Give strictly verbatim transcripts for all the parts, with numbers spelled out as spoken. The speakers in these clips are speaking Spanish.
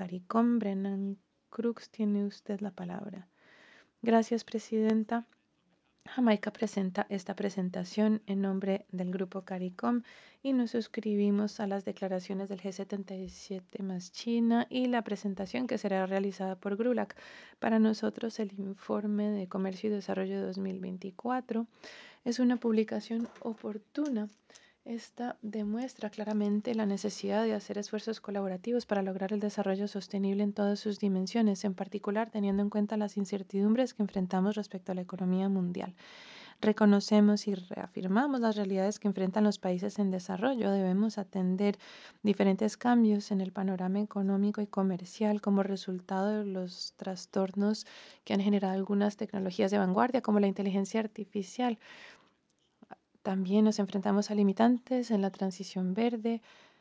CARICOM. Brennan Crooks, tiene usted la palabra. Gracias, Presidenta. Jamaica presenta esta presentación en nombre del Grupo CARICOM y nos suscribimos a las declaraciones del G setenta y siete más China y la presentación que será realizada por GRULAC. Para nosotros, el Informe de Comercio y Desarrollo dos mil veinticuatro es una publicación oportuna. Esta demuestra claramente la necesidad de hacer esfuerzos colaborativos para lograr el desarrollo sostenible en todas sus dimensiones, en particular teniendo en cuenta las incertidumbres que enfrentamos respecto a la economía mundial. Reconocemos y reafirmamos las realidades que enfrentan los países en desarrollo. Debemos atender diferentes cambios en el panorama económico y comercial como resultado de los trastornos que han generado algunas tecnologías de vanguardia como la inteligencia artificial. También nos enfrentamos a limitantes en la transición verde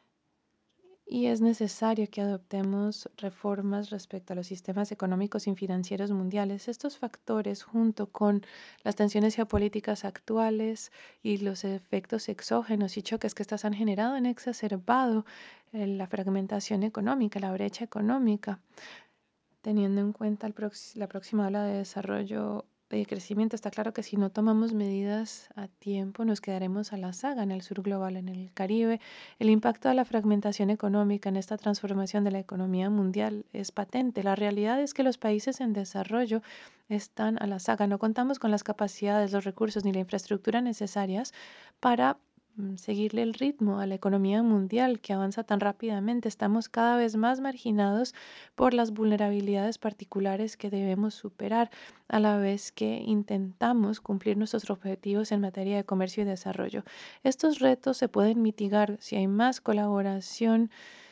y es necesario que adoptemos reformas respecto a los sistemas económicos y financieros mundiales. Estos factores, junto con las tensiones geopolíticas actuales y los efectos exógenos y choques que estas han generado, han exacerbado eh, la fragmentación económica, la brecha económica. Teniendo en cuenta el prox- la próxima ola de desarrollo de crecimiento, está claro que si no tomamos medidas a tiempo nos quedaremos a la saga en el sur global, en el Caribe. El impacto de la fragmentación económica en esta transformación de la economía mundial es patente. La realidad es que los países en desarrollo están a la saga. No contamos con las capacidades, los recursos ni la infraestructura necesarias para mm, seguirle el ritmo a la economía mundial que avanza tan rápidamente. Estamos cada vez más marginados por las vulnerabilidades particulares que debemos superar a la vez que intentamos cumplir nuestros objetivos en materia de comercio y desarrollo. Estos retos se pueden mitigar si hay más colaboración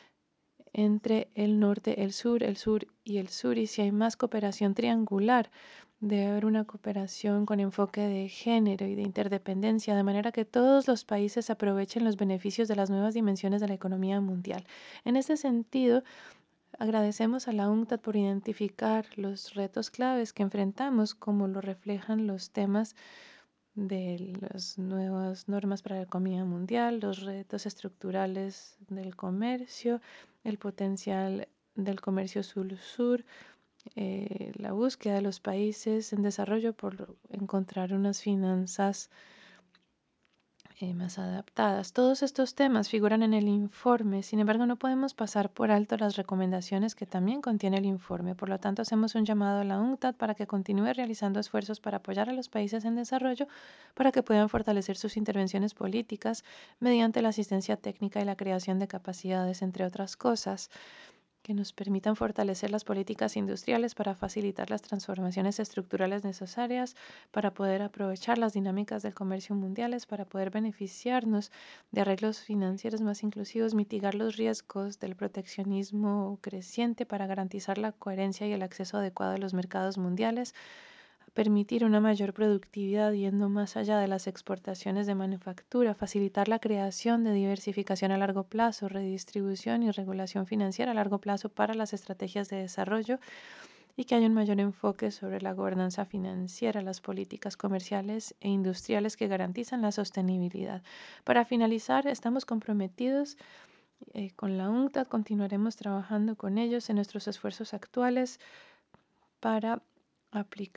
entre el norte, el sur, el sur y el sur, y si hay más cooperación triangular. Debe haber una cooperación con enfoque de género y de interdependencia, de manera que todos los países aprovechen los beneficios de las nuevas dimensiones de la economía mundial. En este sentido, agradecemos a la UNCTAD por identificar los retos claves que enfrentamos, como lo reflejan los temas de las nuevas normas para la economía mundial, los retos estructurales del comercio, el potencial del comercio sur-sur, eh, la búsqueda de los países en desarrollo por encontrar unas finanzas eh, más adaptadas. Todos estos temas figuran en el informe, sin embargo no podemos pasar por alto las recomendaciones que también contiene el informe. Por lo tanto, hacemos un llamado a la UNCTAD para que continúe realizando esfuerzos para apoyar a los países en desarrollo para que puedan fortalecer sus intervenciones políticas mediante la asistencia técnica y la creación de capacidades, entre otras cosas, que nos permitan fortalecer las políticas industriales para facilitar las transformaciones estructurales necesarias, para poder aprovechar las dinámicas del comercio mundiales, para poder beneficiarnos de arreglos financieros más inclusivos, mitigar los riesgos del proteccionismo creciente para garantizar la coherencia y el acceso adecuado a los mercados mundiales, permitir una mayor productividad yendo más allá de las exportaciones de manufactura, facilitar la creación de diversificación a largo plazo, redistribución y regulación financiera a largo plazo para las estrategias de desarrollo y que haya un mayor enfoque sobre la gobernanza financiera, las políticas comerciales e industriales que garantizan la sostenibilidad. Para finalizar, estamos comprometidos eh, con la UNCTAD, continuaremos trabajando con ellos en nuestros esfuerzos actuales para aplicar